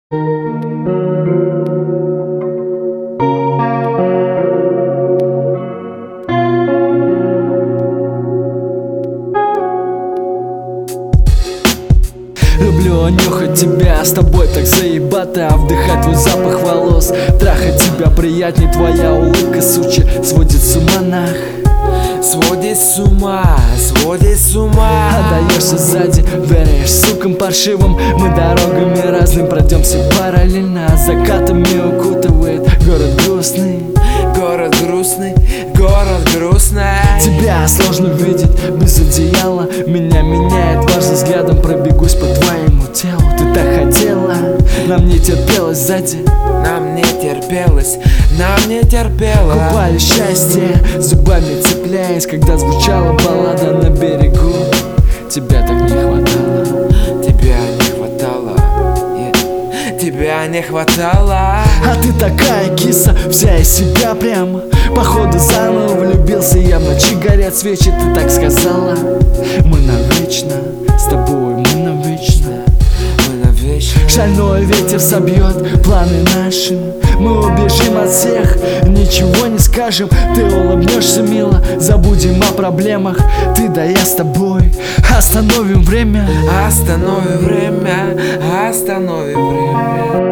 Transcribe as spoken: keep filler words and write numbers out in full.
Люблю нюхать тебя, с тобой так заебато, вдыхать твой запах волос. Трахать тебя приятней, твоя улыбка, сучи, сводит с ума нах. Сводит с ума, сводит с ума. Отдаешься сзади, веришь сукам паршивым. Мы дорогами разным пройдемся параллельно. Закатами укутывает город грустный. Город грустный, город грустный. Тебя сложно видеть без одеяла. Меня меняет важным взглядом, пробегусь по твоему телу. Ты так хотела, нам не терпелось сзади. Нам не терпелось, нам не терпелось. Купали счастье, зубами цепляясь, когда звучала баллада на берегу. Тебя так не хватало. Тебя не хватало, yeah. Тебя не хватало. А ты такая киса, вся из себя прямо. Походу заново влюбился я, в ночи горят свечи, ты так сказала. Мы навечно, с тобой мы навечно. Мы навечно. Шальной ветер собьет планы наши. Мы убежим от всех, ничего не скажем. Ты улыбнешься мило, забудем о проблемах. Ты да я с тобой, остановим время. Остановим время, остановим время.